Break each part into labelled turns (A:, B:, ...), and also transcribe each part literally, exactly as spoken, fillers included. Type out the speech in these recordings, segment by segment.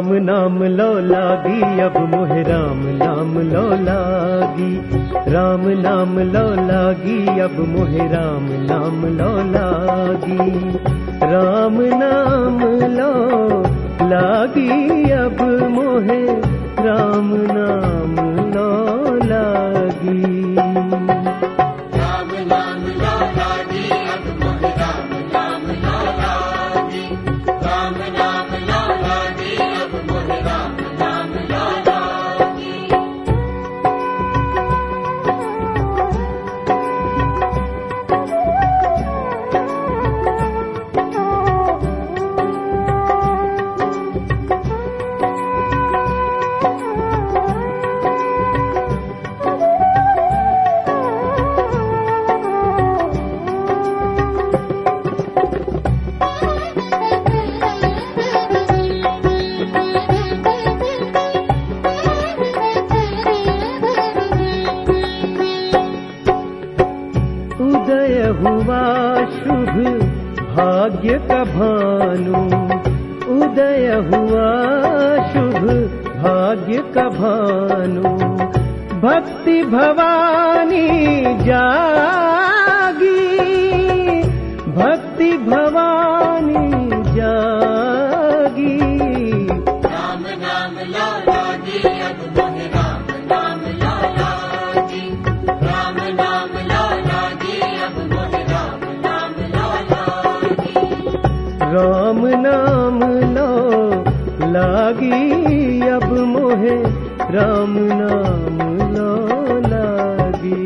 A: राम नाम लो लागी अब मोहे राम नाम लो लागी, राम नाम लो लागी अब मोहे राम नाम लो लागी, राम नाम लो लागी अब मोहे राम नाम लो लागी।
B: राम नाम लो लागी अब मोहे राम नाम लो लागी, राम नाम लो लागी अब मोहे राम नाम लो लागी।
A: उदय हुआ शुभ भाग्य का भानु, उदय हुआ शुभ भाग्य का भानु, भक्ति भवानी जागी, भक्ति भवानी जागी।
B: राम नाम लो लागी अब मोहे राम नाम लो लागी, राम नाम लो लागी अब मोहे राम नाम लो लागी।
A: राम नाम लो लागी अब मोहे राम नाम लो लागी।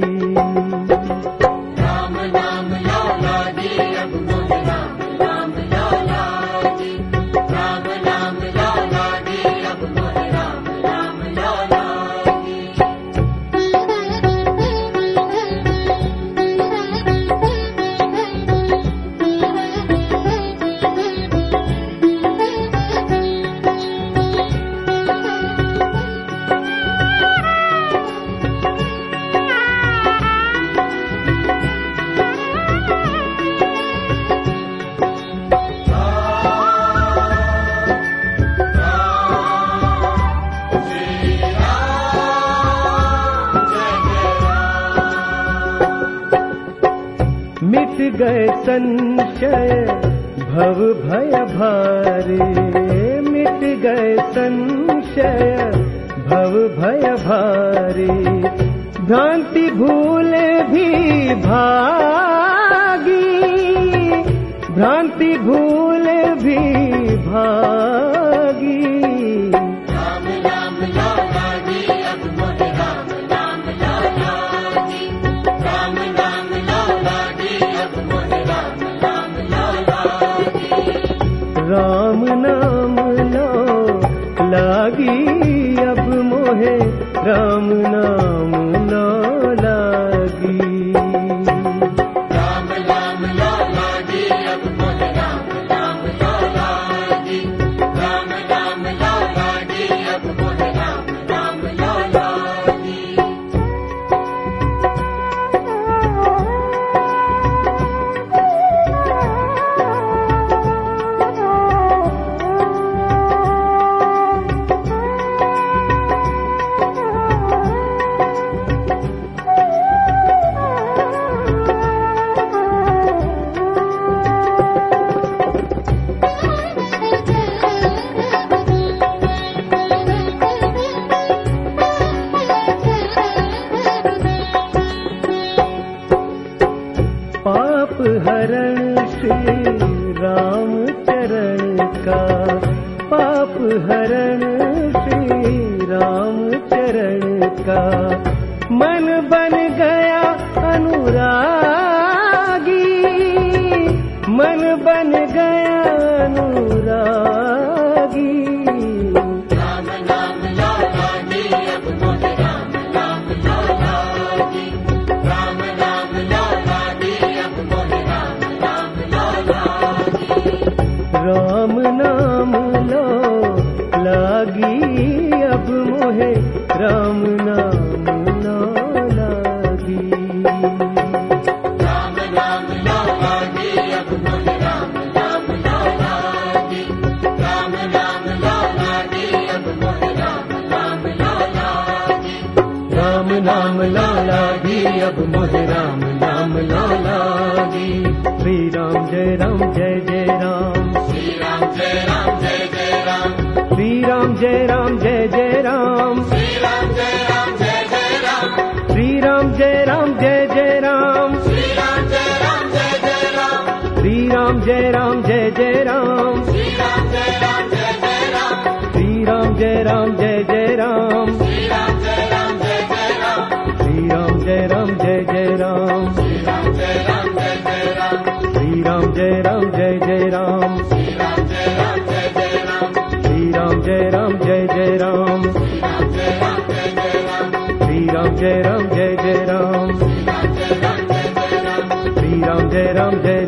B: राम नाम लो लागी अब मोहे राम नाम लो लागी, राम नाम लो लागी अब मोहे राम नाम लो लागी।
A: मिट गए संशय भव भय भारे, मिट गए संशय भव भय भारे, भ्रांति भूल भी भागी, भ्रांति भूल भी भागी।
B: राम नाम लो लागी अब मोहे राम नाम लो लागी, राम नाम लो लागी अब मोहे राम नाम लो लागी।
A: राम नाम लो लागी अब मोहे राम नाम लो लागी।
B: राम नाम लो लागी अब मोहे राम नाम लो लागी, राम नाम लो लागी अब मोहे राम नाम लो लागी।
A: पाप हरण श्री राम चरण का, पाप हरण श्री राम चरण का, मन बन गया अनुरागी, मन बन गया अनुरागी।
B: राम नाम लो लागी अब मोहे राम नाम लो लागी, राम नाम लो लागी अब मोहे राम नाम लो लागी।
A: राम नाम लो लागी अब मोहे राम नाम लो लागी।
B: राम नाम लो लागी अब मोहे राम नाम लो लागी,
A: अब मोहे राम नाम लो लागी। श्री राम जय राम जय जय राम,
B: श्री राम जय राम जय जय राम,
A: श्री राम जय राम जय जय राम,
B: श्री राम जय राम जय जय राम,
A: श्री राम जय राम जय जय राम,
B: श्री राम जय राम जय जय राम,
A: श्री राम जय राम जय जय राम,
B: श्री राम जय राम जय जय राम,
A: श्री राम जय राम जय जय राम,
B: श्री राम जय राम जय जय राम,
A: श्री राम जय राम जय जय राम,
B: श्री राम जय राम जय जय राम,
A: श्री राम जय राम जय जय राम,
B: श्री राम जय राम जय जय राम,
A: श्री राम जय राम जय जय राम,
B: श्री राम जय राम जय जय राम,
A: श्री राम जय राम जय जय राम,
B: श्री राम जय राम जय जय राम,
A: श्री राम जय राम जय